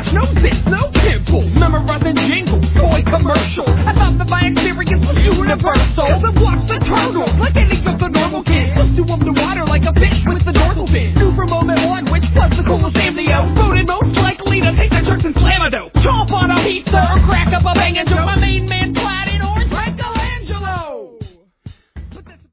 mustache, no zits, no pimples. Memorizing jingles, toy commercials. I thought that my experience was universal. Then watch the turtles, like any of the normal kids. Looked to underwater like a fish with the dorsal fin. Knew from moment one which was the coolest amnio. Voted most likely to take the church and slam a dope. Chomp on a pizza or crack up a bangin' joke. My main man